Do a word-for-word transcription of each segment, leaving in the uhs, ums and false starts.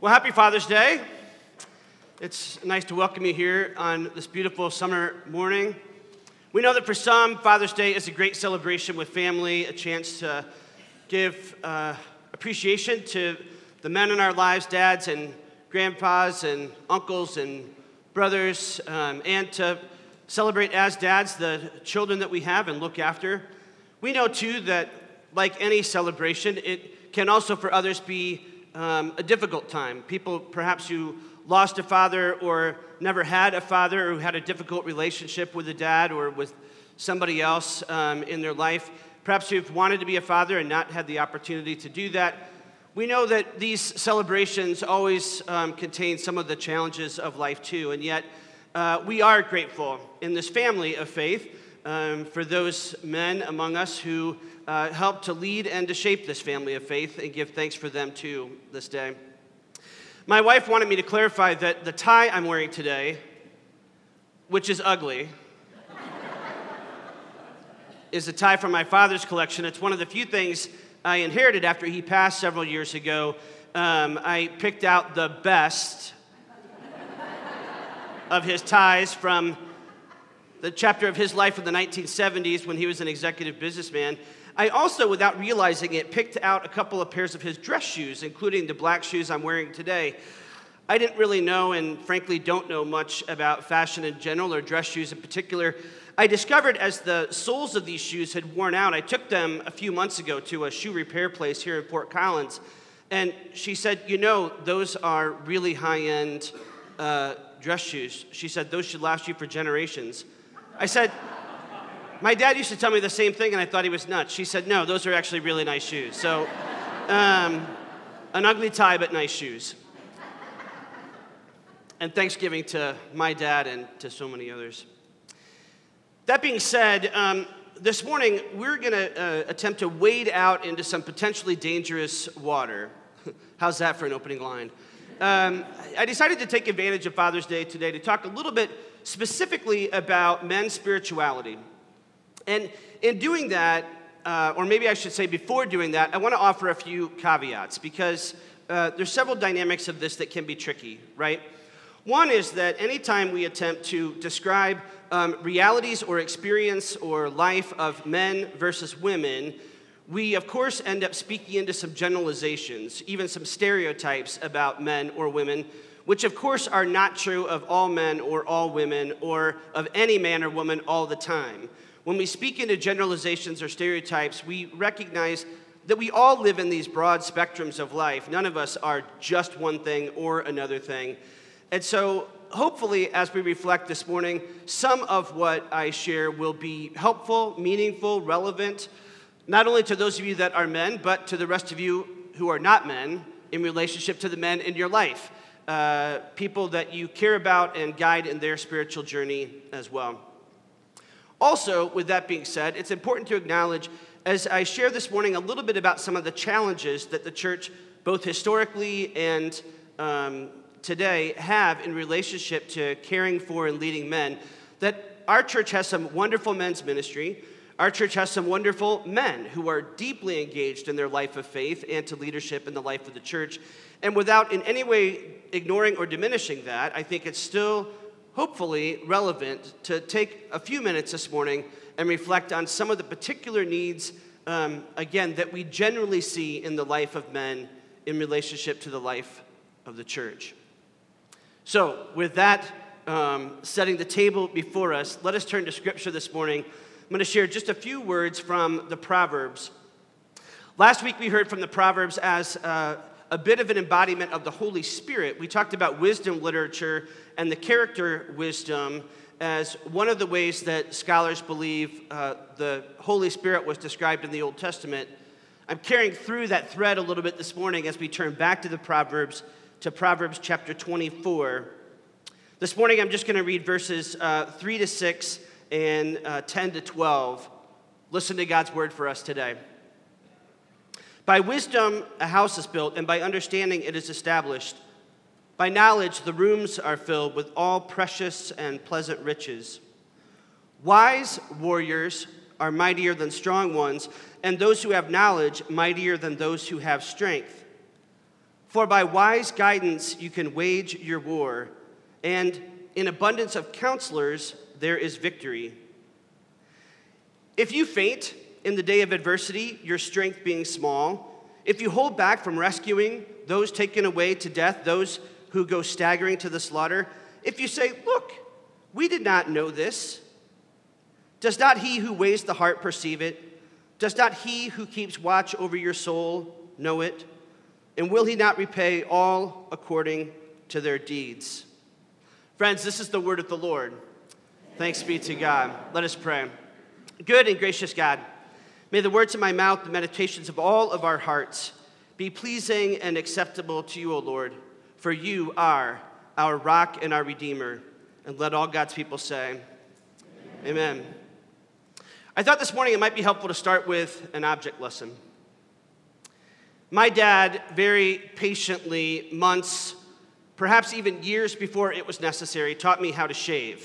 Well, happy Father's Day. It's nice to welcome you here on this beautiful summer morning. We know that for some, Father's Day is a great celebration with family, a chance to give uh, appreciation to the men in our lives, dads and grandpas and uncles and brothers, um, and to celebrate as dads the children that we have and look after. We know, too, that like any celebration, it can also for others be Um, a difficult time. People perhaps who lost a father or never had a father or who had a difficult relationship with a dad or with somebody else um, in their life, perhaps who've wanted to be a father and not had the opportunity to do that. We know that these celebrations always um, contain some of the challenges of life too, and yet uh, we are grateful in this family of faith um, for those men among us who Uh, help to lead and to shape this family of faith, and give thanks for them too this day. My wife wanted me to clarify that the tie I'm wearing today, which is ugly, is a tie from my father's collection. It's one of the few things I inherited after he passed several years ago. Um, I picked out the best of his ties from the chapter of his life in the nineteen seventies when he was an executive businessman. I also, without realizing it, picked out a couple of pairs of his dress shoes, including the black shoes I'm wearing today. I didn't really know, and frankly don't know much about fashion in general or dress shoes in particular. I discovered as the soles of these shoes had worn out, I took them a few months ago to a shoe repair place here in Fort Collins, and she said, you know, those are really high-end uh, dress shoes. She said, those should last you for generations. I said, my dad used to tell me the same thing, and I thought he was nuts. She said, no, those are actually really nice shoes. So, um, an ugly tie, but nice shoes. And Thanksgiving to my dad and to so many others. That being said, um, this morning, we're going to uh, attempt to wade out into some potentially dangerous water. How's that for an opening line? Um, I decided to take advantage of Father's Day today to talk a little bit specifically about men's spirituality. And in doing that, uh, or maybe I should say before doing that, I want to offer a few caveats because uh, there's several dynamics of this that can be tricky, right? One is that anytime we attempt to describe um, realities or experience or life of men versus women, we of course end up speaking into some generalizations, even some stereotypes about men or women, which of course are not true of all men or all women or of any man or woman all the time. When we speak into generalizations or stereotypes, we recognize that we all live in these broad spectrums of life. None of us are just one thing or another thing. And so hopefully as we reflect this morning, some of what I share will be helpful, meaningful, relevant, not only to those of you that are men, but to the rest of you who are not men in relationship to the men in your life, uh, people that you care about and guide in their spiritual journey as well. Also, with that being said, it's important to acknowledge, as I share this morning, a little bit about some of the challenges that the church, both historically and um, today, have in relationship to caring for and leading men, that our church has some wonderful men's ministry. Our church has some wonderful men who are deeply engaged in their life of faith and to leadership in the life of the church. And without in any way ignoring or diminishing that, I think it's still hopefully relevant to take a few minutes this morning and reflect on some of the particular needs, um, again, that we generally see in the life of men in relationship to the life of the church. So, with that um, setting the table before us, let us turn to Scripture this morning. I'm going to share just a few words from the Proverbs. Last week we heard from the Proverbs as uh, a bit of an embodiment of the Holy Spirit. We talked about wisdom literature and the character wisdom as one of the ways that scholars believe uh, the Holy Spirit was described in the Old Testament. I'm carrying through that thread a little bit this morning as we turn back to the Proverbs, to Proverbs chapter twenty-four. This morning I'm just going to read verses uh, three to six and uh, ten to twelve. Listen to God's word for us today. By wisdom a house is built, and by understanding it is established. By knowledge the rooms are filled with all precious and pleasant riches. Wise warriors are mightier than strong ones, and those who have knowledge mightier than those who have strength. For by wise guidance you can wage your war, and in abundance of counselors there is victory. If you faint in the day of adversity, your strength being small, if you hold back from rescuing those taken away to death, those who go staggering to the slaughter, if you say, look, we did not know this, does not he who weighs the heart perceive it? Does not he who keeps watch over your soul know it? And will he not repay all according to their deeds? Friends, this is the word of the Lord. Thanks be to God. Let us pray. Good and gracious God, may the words of my mouth, the meditations of all of our hearts, be pleasing and acceptable to you, O Lord, for you are our rock and our Redeemer. And let all God's people say, Amen. Amen. I thought this morning it might be helpful to start with an object lesson. My dad very patiently, months, perhaps even years before it was necessary, taught me how to shave.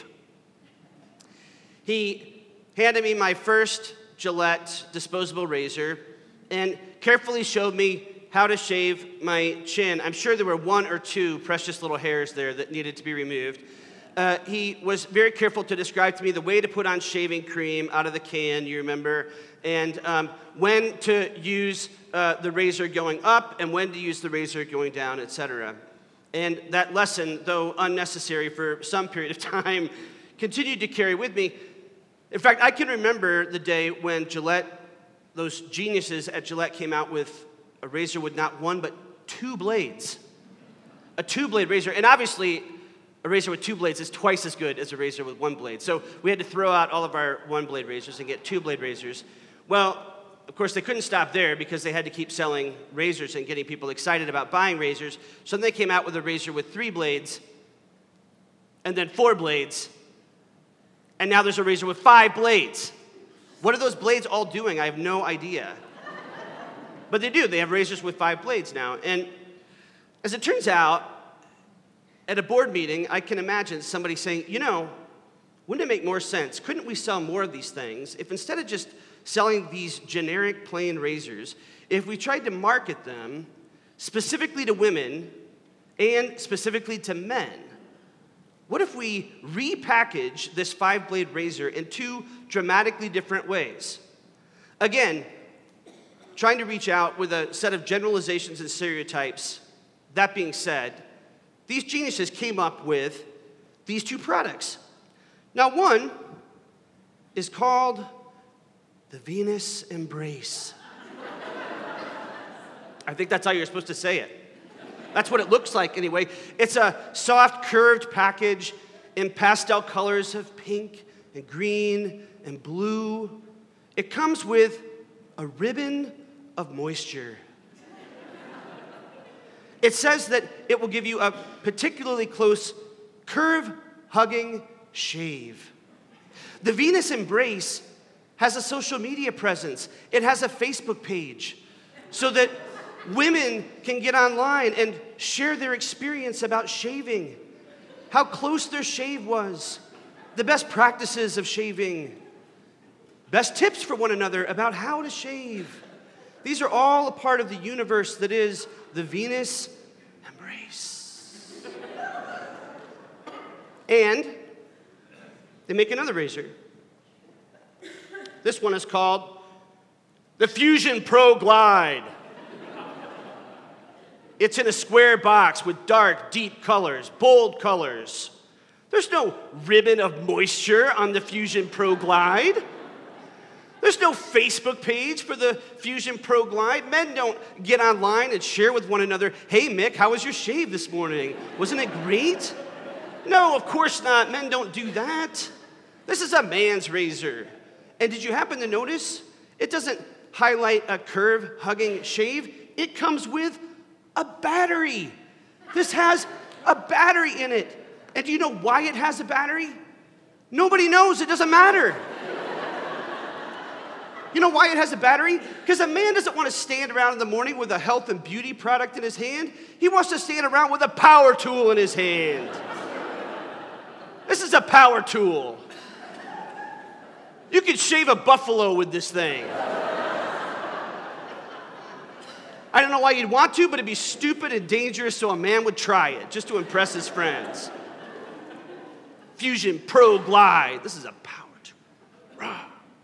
He handed me my first Gillette disposable razor and carefully showed me how to shave my chin. I'm sure there were one or two precious little hairs there that needed to be removed. Uh, he was very careful to describe to me the way to put on shaving cream out of the can, you remember, and um, when to use uh, the razor going up and when to use the razor going down, et cetera. And that lesson, though unnecessary for some period of time, continued to carry with me. In fact, I can remember the day when Gillette, those geniuses at Gillette came out with a razor with not one but two blades. A two-blade razor, and obviously a razor with two blades is twice as good as a razor with one blade. So we had to throw out all of our one-blade razors and get two-blade razors. Well, of course, they couldn't stop there because they had to keep selling razors and getting people excited about buying razors. So then they came out with a razor with three blades and then four blades. And now there's a razor with five blades. What are those blades all doing? I have no idea. But they do. They have razors with five blades now. And as it turns out, at a board meeting, I can imagine somebody saying, you know, wouldn't it make more sense? Couldn't we sell more of these things if instead of just selling these generic plain razors, if we tried to market them specifically to women and specifically to men? What if we repackage this five-blade razor in two dramatically different ways? Again, trying to reach out with a set of generalizations and stereotypes. That being said, these geniuses came up with these two products. Now, one is called the Venus Embrace. I think that's how you're supposed to say it. That's what it looks like anyway. It's a soft, curved package in pastel colors of pink and green and blue. It comes with a ribbon of moisture. It says that it will give you a particularly close, curve-hugging shave. The Venus Embrace has a social media presence. It has a Facebook page so that women can get online and share their experience about shaving, how close their shave was, the best practices of shaving, best tips for one another about how to shave. These are all a part of the universe that is the Venus Embrace. And they make another razor. This one is called the Fusion Pro Glide. It's in a square box with dark, deep colors, bold colors. There's no ribbon of moisture on the Fusion Pro Glide. There's no Facebook page for the Fusion Pro Glide. Men don't get online and share with one another, hey, Mick, how was your shave this morning? Wasn't it great? No, of course not. Men don't do that. This is a man's razor. And did you happen to notice? It doesn't highlight a curve-hugging shave. It comes with a battery. This has a battery in it. And do you know why it has a battery? Nobody knows. It doesn't matter. You know why it has a battery? Because a man doesn't want to stand around in the morning with a health and beauty product in his hand. He wants to stand around with a power tool in his hand. This is a power tool. You could shave a buffalo with this thing. I don't know why you'd want to, but it'd be stupid and dangerous, so a man would try it just to impress his friends. Fusion Pro Glide. This is a power tool. Rah.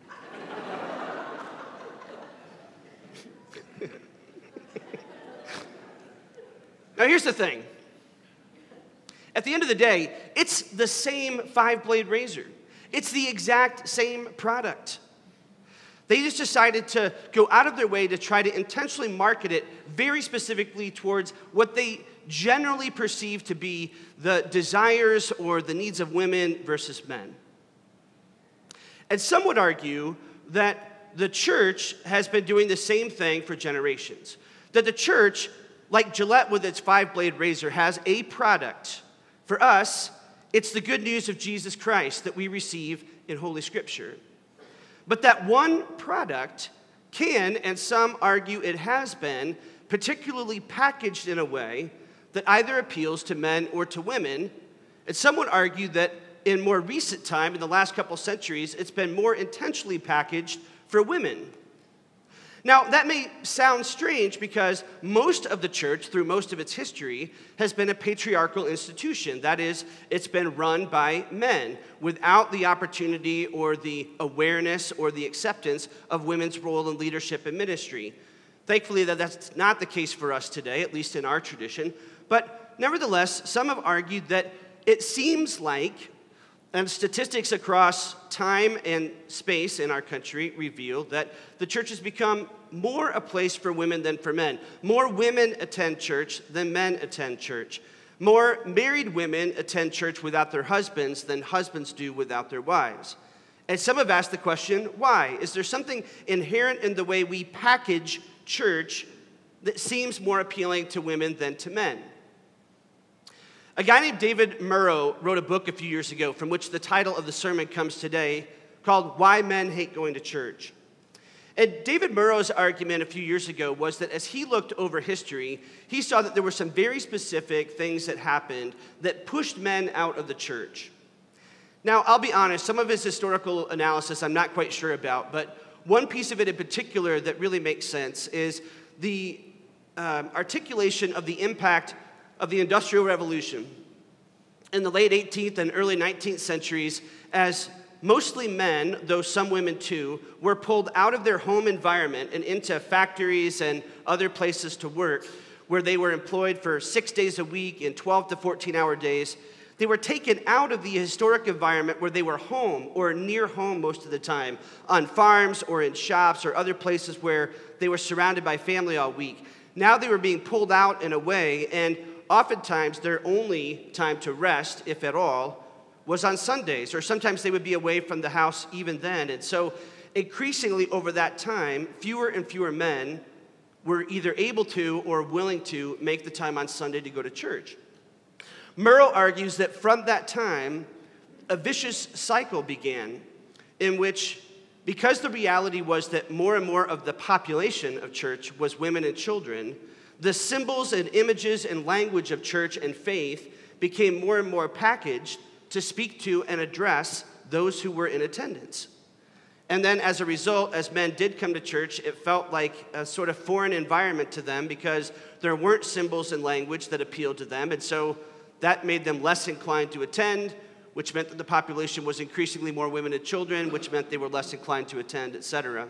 Now, here's the thing. At the end of the day, it's the same five-blade razor. It's the exact same product. They just decided to go out of their way to try to intentionally market it very specifically towards what they generally perceive to be the desires or the needs of women versus men. And some would argue that the church has been doing the same thing for generations. That the church, like Gillette with its five-blade razor, has a product. For us, it's the good news of Jesus Christ that we receive in Holy Scripture. But that one product can, and some argue it has been, particularly packaged in a way that either appeals to men or to women. And some would argue that in more recent time, in the last couple centuries, it's been more intentionally packaged for women. Now, that may sound strange because most of the church, through most of its history, has been a patriarchal institution. That is, it's been run by men without the opportunity or the awareness or the acceptance of women's role in leadership and ministry. Thankfully, that that's not the case for us today, at least in our tradition. But nevertheless, some have argued that it seems like, and statistics across time and space in our country reveal that the church has become more a place for women than for men. More women attend church than men attend church. More married women attend church without their husbands than husbands do without their wives. And some have asked the question, why? Is there something inherent in the way we package church that seems more appealing to women than to men? A guy named David Murrow wrote a book a few years ago from which the title of the sermon comes today, called Why Men Hate Going to Church. And David Murrow's argument a few years ago was that as he looked over history, he saw that there were some very specific things that happened that pushed men out of the church. Now, I'll be honest, some of his historical analysis I'm not quite sure about, but one piece of it in particular that really makes sense is the um, articulation of the impact of the Industrial Revolution in the late eighteenth and early nineteenth centuries, as mostly men, though some women too, were pulled out of their home environment and into factories and other places to work, where they were employed for six days a week in twelve to fourteen hour days. They were taken out of the historic environment where they were home or near home most of the time, on farms or in shops or other places where they were surrounded by family all week. Now they were being pulled out and away, and oftentimes their only time to rest, if at all, was on Sundays, or sometimes they would be away from the house even then. And so increasingly over that time, fewer and fewer men were either able to or willing to make the time on Sunday to go to church. Murrow argues that from that time, a vicious cycle began in which, because the reality was that more and more of the population of church was women and children, the symbols and images and language of church and faith became more and more packaged to speak to and address those who were in attendance. And then as a result, as men did come to church, it felt like a sort of foreign environment to them because there weren't symbols and language that appealed to them. And so that made them less inclined to attend, which meant that the population was increasingly more women and children, which meant they were less inclined to attend, et cetera.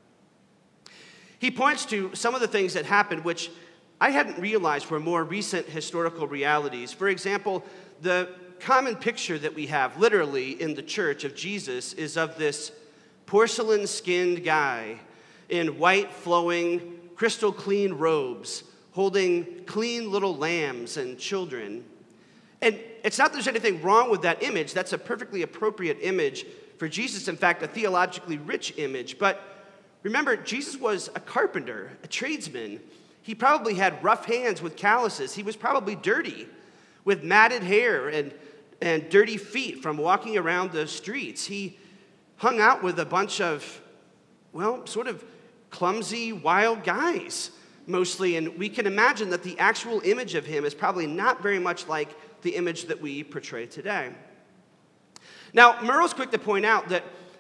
He points to some of the things that happened, which I hadn't realized were more recent historical realities. For example, the common picture that we have, literally, in the church of Jesus is of this porcelain-skinned guy in white, flowing, crystal-clean robes, holding clean little lambs and children. And it's not that there's anything wrong with that image. That's a perfectly appropriate image for Jesus. In fact, a theologically rich image. But remember, Jesus was a carpenter, a tradesman. He probably had rough hands with calluses. He was probably dirty with matted hair and, and dirty feet from walking around the streets. He hung out with a bunch of, well, sort of clumsy, wild guys, mostly. And we can imagine that the actual image of him is probably not very much like the image that we portray today. Now, Murrow's quick to point out that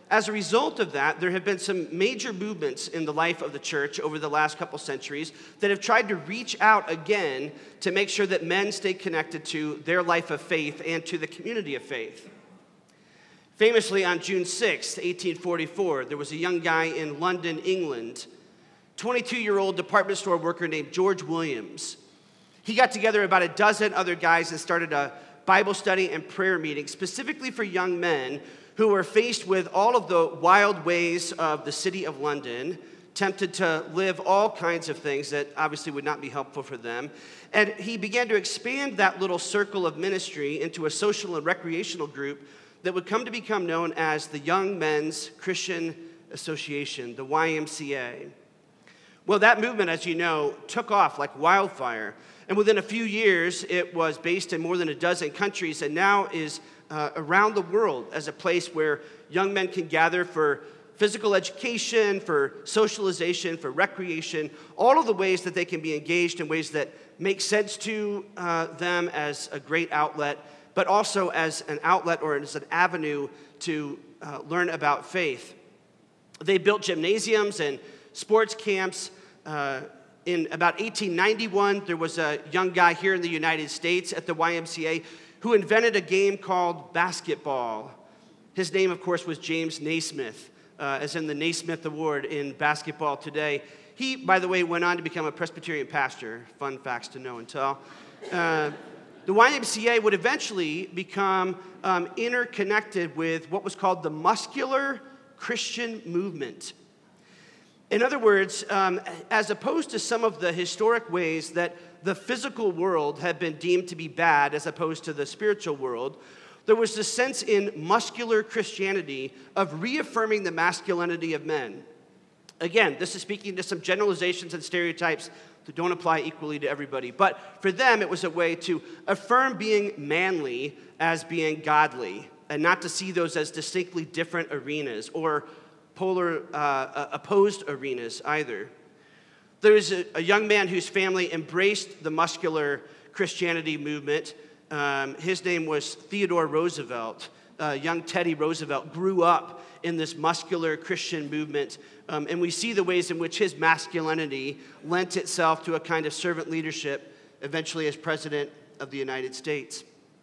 as a result of that, there have been some major movements in the life of the church over the last couple centuries that have tried to reach out again to make sure that men stay connected to their life of faith and to the community of faith. Famously, on June sixth, eighteen forty-four, there was a young guy in London, England, twenty-two-year-old department store worker named George Williams. He got together about a dozen other guys and started a Bible study and prayer meeting specifically for young men who were faced with all of the wild ways of the city of London, tempted to live all kinds of things that obviously would not be helpful for them. And he began to expand that little circle of ministry into a social and recreational group that would come to become known as the Young Men's Christian Association, the Y M C A. Well, that movement, as you know, took off like wildfire. And within a few years, it was based in more than a dozen countries and now is uh, around the world as a place where young men can gather for physical education, for socialization, for recreation, all of the ways that they can be engaged in ways that make sense to uh, them as a great outlet, but also as an outlet or as an avenue to uh, learn about faith. They built gymnasiums and sports camps. Uh, in about eighteen ninety-one, there was a young guy here in the United States at the Y M C A who invented a game called basketball. His name, of course, was James Naismith, uh, as in the Naismith Award in basketball today. He, by the way, went on to become a Presbyterian pastor. Fun facts to know and tell. Uh, the Y M C A would eventually become um, interconnected with what was called the Muscular Christian Movement. In other words, um, as opposed to some of the historic ways that the physical world had been deemed to be bad as opposed to the spiritual world, there was this sense in muscular Christianity of reaffirming the masculinity of men. Again, this is speaking to some generalizations and stereotypes that don't apply equally to everybody. But for them, it was a way to affirm being manly as being godly and not to see those as distinctly different arenas or polar uh, opposed arenas either. There was a, a young man whose family embraced the muscular Christianity movement. Um, his name was Theodore Roosevelt. Uh, young Teddy Roosevelt grew up in this muscular Christian movement, um, and we see the ways in which his masculinity lent itself to a kind of servant leadership, eventually as President of the United States.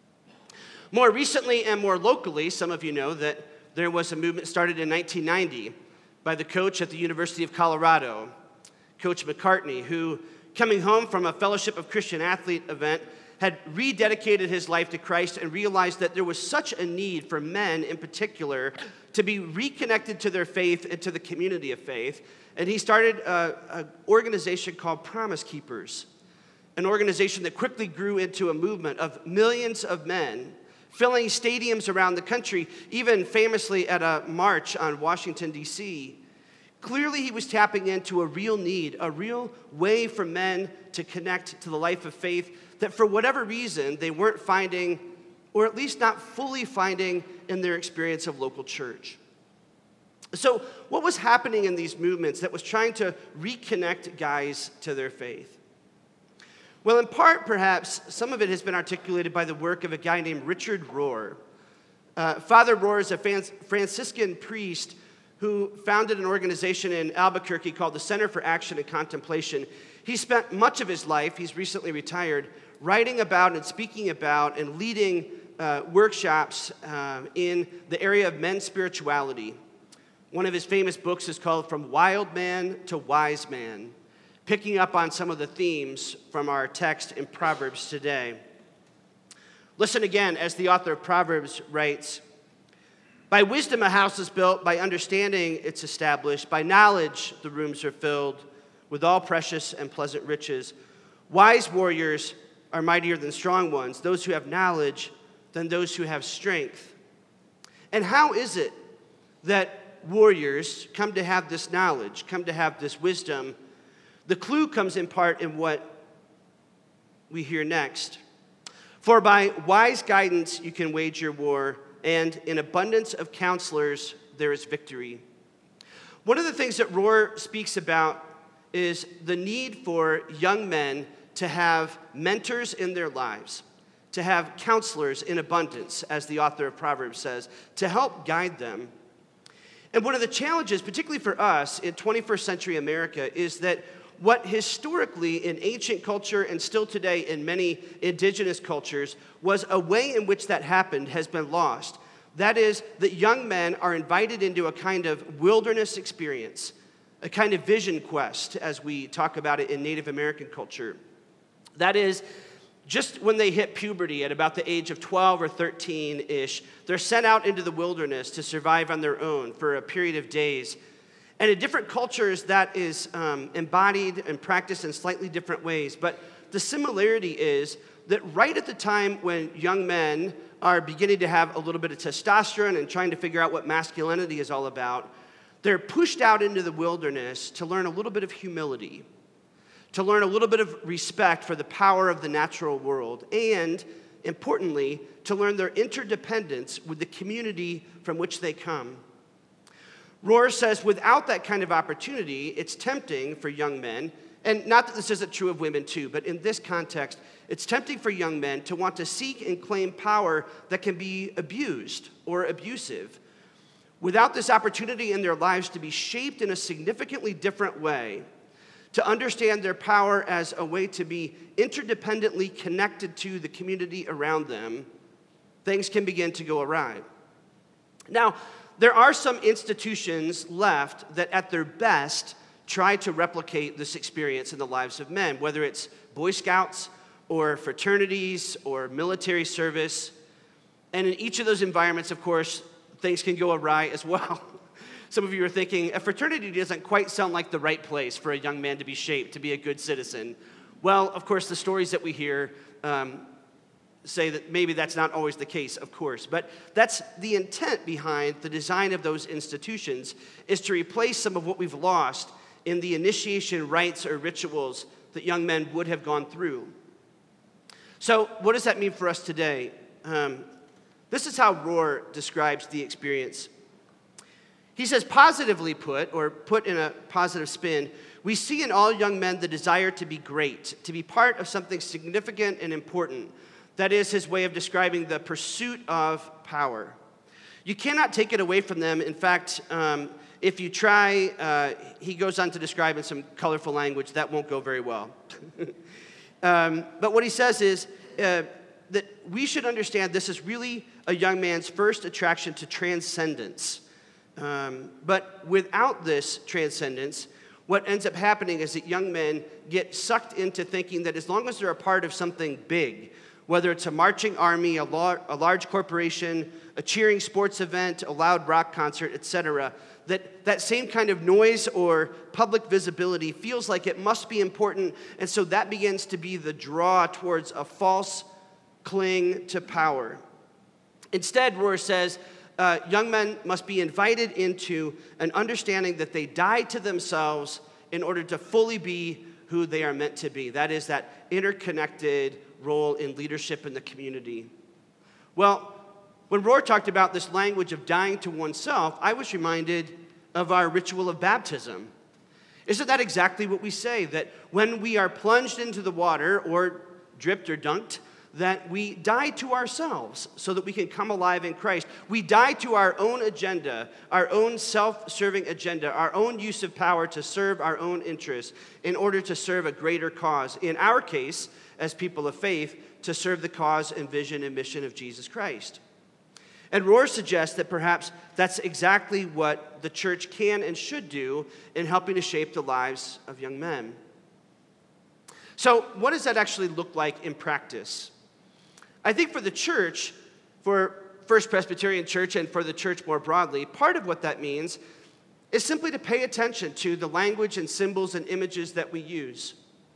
More recently and more locally, some of you know that there was a movement started in nineteen ninety by the coach at the University of Colorado, Coach McCartney, who, coming home from a Fellowship of Christian Athlete event, had rededicated his life to Christ and realized that there was such a need for men in particular to be reconnected to their faith and to the community of faith. And he started an organization called Promise Keepers, an organization that quickly grew into a movement of millions of men filling stadiums around the country, even famously at a march on Washington, D C Clearly, he was tapping into a real need, a real way for men to connect to the life of faith that for whatever reason they weren't finding, or at least not fully finding, in their experience of local church. So what was happening in these movements that was trying to reconnect guys to their faith? Well, in part, perhaps, some of it has been articulated by the work of a guy named Richard Rohr. Uh, Father Rohr is a Franciscan priest who founded an organization in Albuquerque called the Center for Action and Contemplation. He spent much of his life, he's recently retired, writing about and speaking about and leading uh, workshops uh, in the area of men's spirituality. One of his famous books is called From Wild Man to Wise Man, picking up on some of the themes from our text in Proverbs today. Listen again as the author of Proverbs writes, "By wisdom a house is built, by understanding it's established, by knowledge the rooms are filled with all precious and pleasant riches. Wise warriors are mightier than strong ones, those who have knowledge than those who have strength." And how is it that warriors come to have this knowledge, come to have this wisdom? The clue comes in part in what we hear next. "For by wise guidance you can wage your war, and in abundance of counselors there is victory." One of the things that Rohr speaks about is the need for young men to have mentors in their lives, to have counselors in abundance, as the author of Proverbs says, to help guide them. And one of the challenges, particularly for us in twenty-first century America, is that what historically in ancient culture and still today in many indigenous cultures was a way in which that happened has been lost. That is, that young men are invited into a kind of wilderness experience, a kind of vision quest, as we talk about it in Native American culture. That is, just when they hit puberty at about the age of twelve or thirteen-ish, they're sent out into the wilderness to survive on their own for a period of days. And in different cultures, that is um, embodied and practiced in slightly different ways. But the similarity is that right at the time when young men are beginning to have a little bit of testosterone and trying to figure out what masculinity is all about, they're pushed out into the wilderness to learn a little bit of humility, to learn a little bit of respect for the power of the natural world, and, importantly, to learn their interdependence with the community from which they come. Rohr says without that kind of opportunity, it's tempting for young men, and not that this isn't true of women too, but in this context, it's tempting for young men to want to seek and claim power that can be abused or abusive. Without this opportunity in their lives to be shaped in a significantly different way, to understand their power as a way to be interdependently connected to the community around them, things can begin to go awry. Now, there are some institutions left that at their best try to replicate this experience in the lives of men, whether it's Boy Scouts or fraternities or military service. And in each of those environments, of course, things can go awry as well. Some of you are thinking, a fraternity doesn't quite sound like the right place for a young man to be shaped, to be a good citizen. Well, of course, the stories that we hear um, say that maybe that's not always the case, of course. But that's the intent behind the design of those institutions, is to replace some of what we've lost in the initiation rites or rituals that young men would have gone through. So what does that mean for us today? Um, this is how Rohr describes the experience. He says, positively put, or put in a positive spin, we see in all young men the desire to be great, to be part of something significant and important. That is his way of describing the pursuit of power. You cannot take it away from them. In fact, um, if you try, uh, he goes on to describe in some colorful language, that won't go very well. um, but what he says is uh, that we should understand this is really a young man's first attraction to transcendence. Um, but without this transcendence, what ends up happening is that young men get sucked into thinking that as long as they're a part of something big, whether it's a marching army, a, lar- a large corporation, a cheering sports event, a loud rock concert, et cetera, that that same kind of noise or public visibility feels like it must be important, and so that begins to be the draw towards a false cling to power. Instead, Rohr says, uh, young men must be invited into an understanding that they die to themselves in order to fully be who they are meant to be. That is, that interconnected role in leadership in the community. Well, when Rohr talked about this language of dying to oneself, I was reminded of our ritual of baptism. Isn't that exactly what we say? That when we are plunged into the water, or dripped or dunked, that we die to ourselves so that we can come alive in Christ. We die to our own agenda, our own self-serving agenda, our own use of power to serve our own interests in order to serve a greater cause. In our case, as people of faith, to serve the cause and vision and mission of Jesus Christ. And Rohr suggests that perhaps that's exactly what the church can and should do in helping to shape the lives of young men. So what does that actually look like in practice? I think for the church, for First Presbyterian Church and for the church more broadly, part of what that means is simply to pay attention to the language and symbols and images that we use.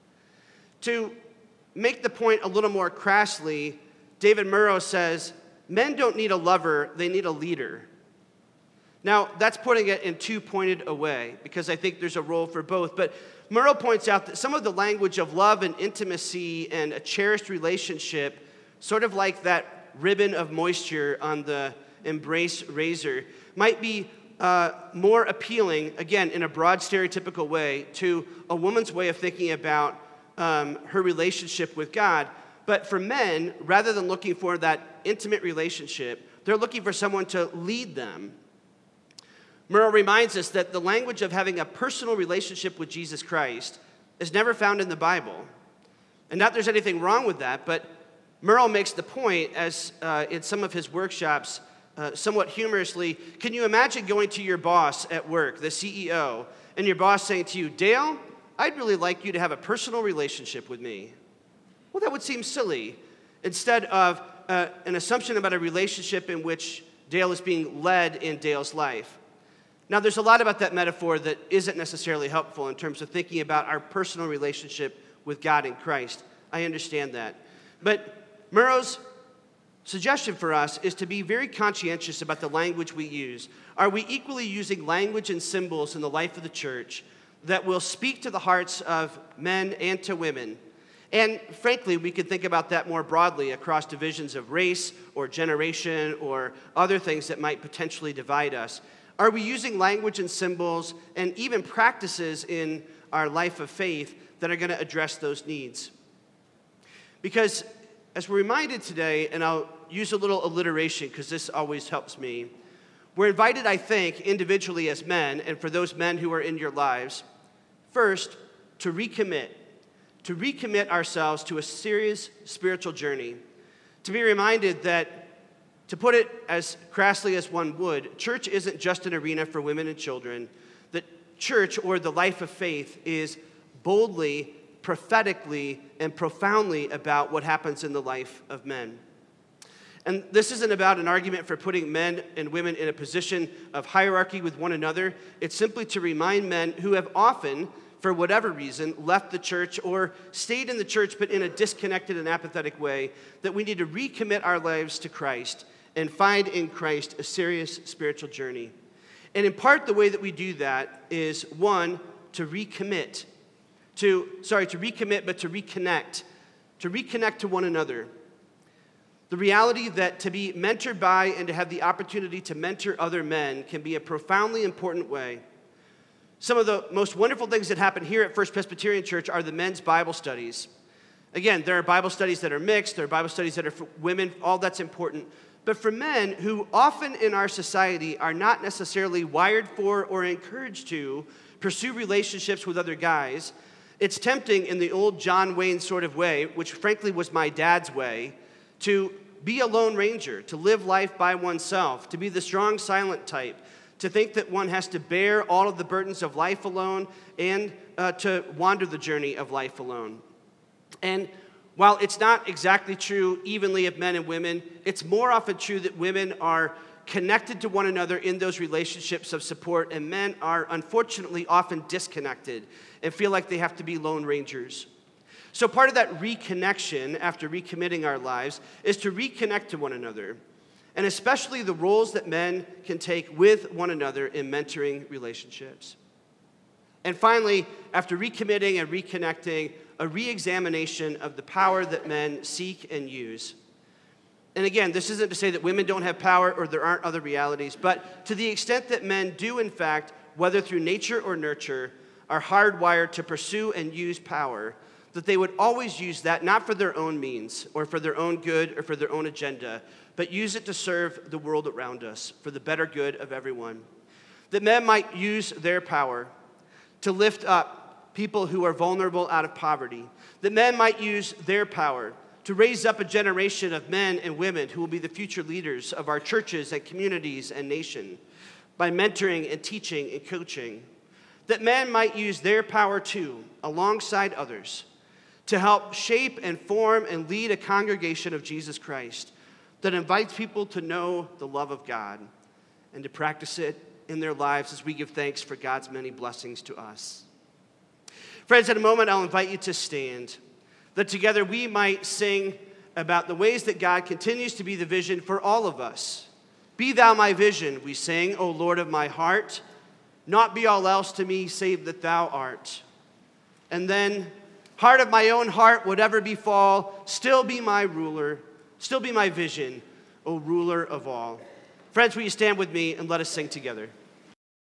To make the point a little more crassly, David Murrow says, men don't need a lover, they need a leader. Now, that's putting it in too pointed a way, because I think there's a role for both. But Murrow points out that some of the language of love and intimacy and a cherished relationship, sort of like that ribbon of moisture on the Embrace razor, might be uh, more appealing, again, in a broad stereotypical way, to a woman's way of thinking about um, her relationship with God. But for men, rather than looking for that intimate relationship, they're looking for someone to lead them. Merle reminds us that the language of having a personal relationship with Jesus Christ is never found in the Bible. And not that there's anything wrong with that, but Merle makes the point, as uh, in some of his workshops, uh, somewhat humorously, can you imagine going to your boss at work, the C E O, and your boss saying to you, Dale, I'd really like you to have a personal relationship with me. Well, that would seem silly. Instead of uh, an assumption about a relationship in which Dale is being led in Dale's life. Now, there's a lot about that metaphor that isn't necessarily helpful in terms of thinking about our personal relationship with God in Christ. I understand that. But Murrow's suggestion for us is to be very conscientious about the language we use. Are we equally using language and symbols in the life of the church that will speak to the hearts of men and to women? And frankly, we could think about that more broadly across divisions of race or generation or other things that might potentially divide us. Are we using language and symbols and even practices in our life of faith that are going to address those needs? Because as we're reminded today, and I'll use a little alliteration because this always helps me, we're invited, I think, individually as men, and for those men who are in your lives, first, to recommit, to recommit ourselves to a serious spiritual journey, to be reminded that, to put it as crassly as one would, church isn't just an arena for women and children. That church, or the life of faith, is boldly, prophetically, and profoundly about what happens in the life of men. And this isn't about an argument for putting men and women in a position of hierarchy with one another. It's simply to remind men who have often, for whatever reason, left the church or stayed in the church but in a disconnected and apathetic way, that we need to recommit our lives to Christ and find in Christ a serious spiritual journey. And in part, the way that we do that is, one, to recommit. To, sorry, to recommit, but to reconnect. To reconnect to one another. The reality that to be mentored by and to have the opportunity to mentor other men can be a profoundly important way. Some of the most wonderful things that happen here at First Presbyterian Church are the men's Bible studies. Again, there are Bible studies that are mixed, there are Bible studies that are for women, all that's important. But for men who often in our society are not necessarily wired for or encouraged to pursue relationships with other guys, it's tempting in the old John Wayne sort of way, which frankly was my dad's way, to be a lone ranger, to live life by oneself, to be the strong, silent type, to think that one has to bear all of the burdens of life alone and uh, to wander the journey of life alone. And while it's not exactly true evenly of men and women, it's more often true that women are connected to one another in those relationships of support, and men are unfortunately often disconnected and feel like they have to be lone rangers. So part of that reconnection after recommitting our lives is to reconnect to one another, and especially the roles that men can take with one another in mentoring relationships. And finally, after recommitting and reconnecting, a re-examination of the power that men seek and use. And again, this isn't to say that women don't have power or there aren't other realities, but to the extent that men do, in fact, whether through nature or nurture, are hardwired to pursue and use power, that they would always use that not for their own means or for their own good or for their own agenda, but use it to serve the world around us for the better good of everyone. That men might use their power to lift up people who are vulnerable out of poverty. That men might use their power to raise up a generation of men and women who will be the future leaders of our churches and communities and nation by mentoring and teaching and coaching. That men might use their power too, alongside others, to help shape and form and lead a congregation of Jesus Christ that invites people to know the love of God and to practice it in their lives as we give thanks for God's many blessings to us. Friends, in a moment, I'll invite you to stand, that together we might sing about the ways that God continues to be the vision for all of us. Be thou my vision, we sing, O Lord of my heart, not be all else to me save that thou art. And then, heart of my own heart, whatever befall, still be my ruler, still be my vision, O ruler of all. Friends, will you stand with me and let us sing together?